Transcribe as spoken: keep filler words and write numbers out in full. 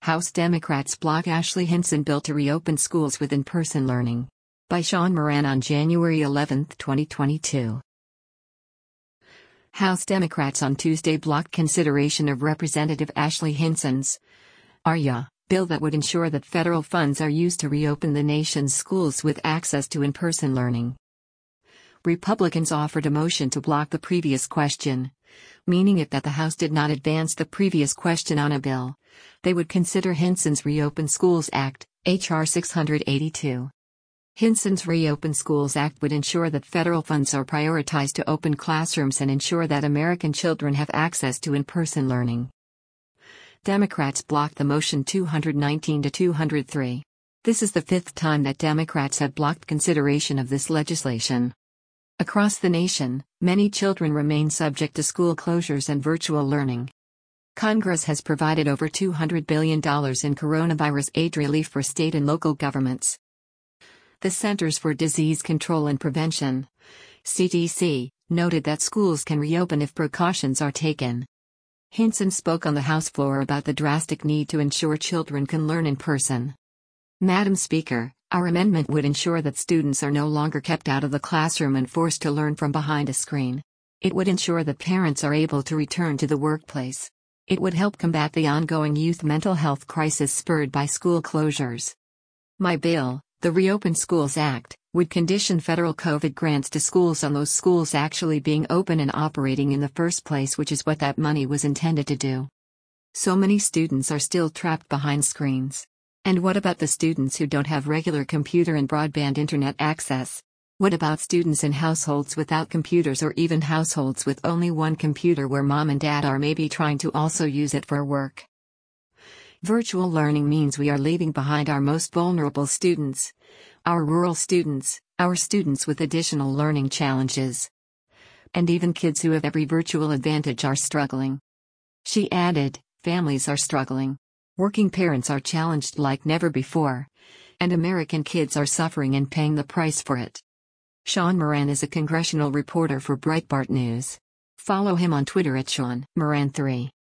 House Democrats block Ashley Hinson bill to reopen schools with in-person learning. By Sean Moran on January eleventh, twenty twenty-two. House Democrats on Tuesday blocked consideration of Representative Ashley Hinson's A R Y A bill that would ensure that federal funds are used to reopen the nation's schools with access to in-person learning. Republicans offered a motion to block the previous question, meaning if that the House did not advance the previous question on a bill, they would consider Hinson's Reopen Schools Act, H R six eighty-two. Hinson's Reopen Schools Act would ensure that federal funds are prioritized to open classrooms and ensure that American children have access to in-person learning. Democrats blocked the motion two nineteen to two oh three. This is the fifth time that Democrats have blocked consideration of this legislation. Across the nation, many children remain subject to school closures and virtual learning. Congress has provided over two hundred billion dollars in coronavirus aid relief for state and local governments. The Centers for Disease Control and Prevention, C D C, noted that schools can reopen if precautions are taken. Hinson spoke on the House floor about the drastic need to ensure children can learn in person. Madam Speaker, our amendment would ensure that students are no longer kept out of the classroom and forced to learn from behind a screen. It would ensure that parents are able to return to the workplace. It would help combat the ongoing youth mental health crisis spurred by school closures. My bill, the Reopen Schools Act, would condition federal COVID grants to schools on those schools actually being open and operating in the first place, which is what that money was intended to do. So many students are still trapped behind screens. And what about the students who don't have regular computer and broadband internet access? What about students in households without computers or even households with only one computer where mom and dad are maybe trying to also use it for work? Virtual learning means we are leaving behind our most vulnerable students, our rural students, our students with additional learning challenges. And even kids who have every virtual advantage are struggling. She added, families are struggling. Working parents are challenged like never before. And American kids are suffering and paying the price for it. Sean Moran is a congressional reporter for Breitbart News. Follow him on Twitter at Sean Moran three.